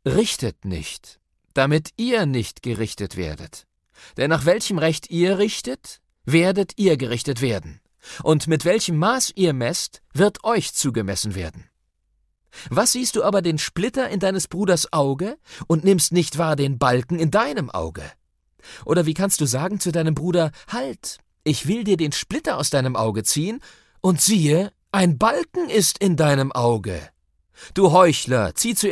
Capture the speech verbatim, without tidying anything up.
Richtet nicht, damit ihr nicht gerichtet werdet. Denn nach welchem Recht ihr richtet, werdet ihr gerichtet werden. Und mit welchem Maß ihr messt, wird euch zugemessen werden. Was siehst du aber den Splitter in deines Bruders Auge und nimmst nicht wahr den Balken in deinem Auge? Oder wie kannst du sagen zu deinem Bruder, halt, ich will dir den Splitter aus deinem Auge ziehen, und siehe, ein Balken ist in deinem Auge. Du Heuchler, zieh zuerst